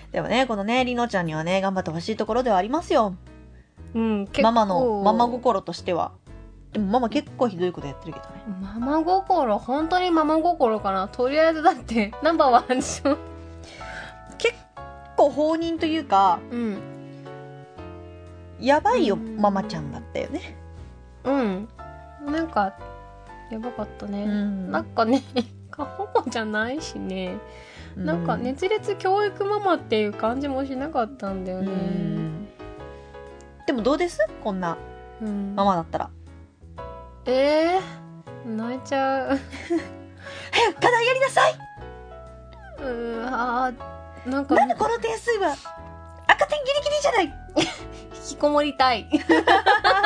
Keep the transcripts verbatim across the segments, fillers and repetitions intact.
でもね、このね、りのちゃんにはね、頑張ってほしいところではありますよ。 うん、結構ママの、ママ心としては。でもママ結構ひどいことやってるけどね。 ママ心、本当にママ心かな。とりあえずだってナンバーワンでしょ。 結構放任というか、 うん。 やばいよ、 うんママちゃんだったよね。 うん。なんか、やばかったね。 うんなんかね、過保護じゃないしね。なんかう熱烈教育ママっていう感じもしなかったんだようね。 んでもどうですこんなうん。 ママだったら。 えー、泣いちゃう。 早く課題やりなさい。 うーあーなんかなんでこの点数は赤点ギリギリじゃない。 引きこもりたい。 チャレンジやり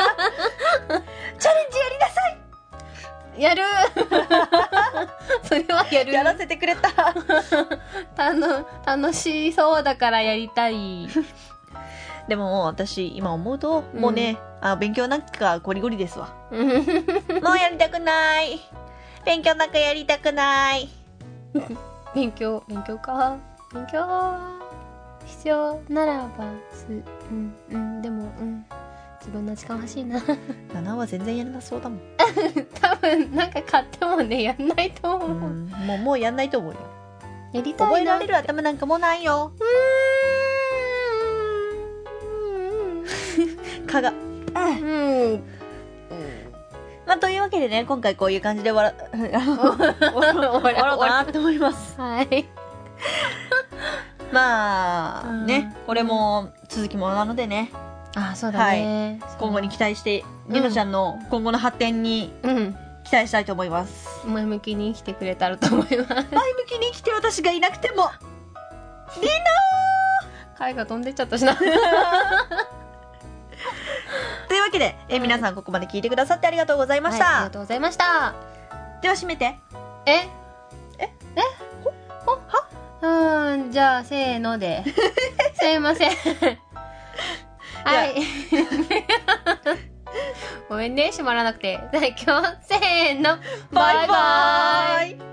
なさい。 やるそれはやる。 やらせてくれた。 たの楽しそうだからやりたい。 でももう私今思うと、 うんもうね、あ、勉強なんかゴリゴリですわ。 うんもうやりたくない。勉強なんかやりたくない。 勉強勉強か勉強必要ならばすうんうんでもうん自分の時間欲しいな。 ななは全然やらなそうだもん。 多分なんか買ってもねやんないと思う。 うん、もうもうやんないと思うよ。 やりた覚えいな。 られる頭なんかもうないよ。蚊が。 うんうんまあ、というわけでね、今回こういう感じで終わら、終わろうかなと思います。 はいまあ、 うんね、これも続きものなのでね、 あそうだね、 今後に期待して、りのちゃんの今後の発展にうん期待したいと思います。 前向きに生きてくれたらと思います。 前向きに生きて私がいなくても、り貝が飛んでっちゃったしな。 のーというわけで、え皆さんここまで聞いてくださってありがとうございました。 はい、ありがとうございました。 では締めて。 えええほはうーん、じゃあ、せーので。すいません。はい。ごめんね、閉まらなくて。今日、せーの。 バイバーイ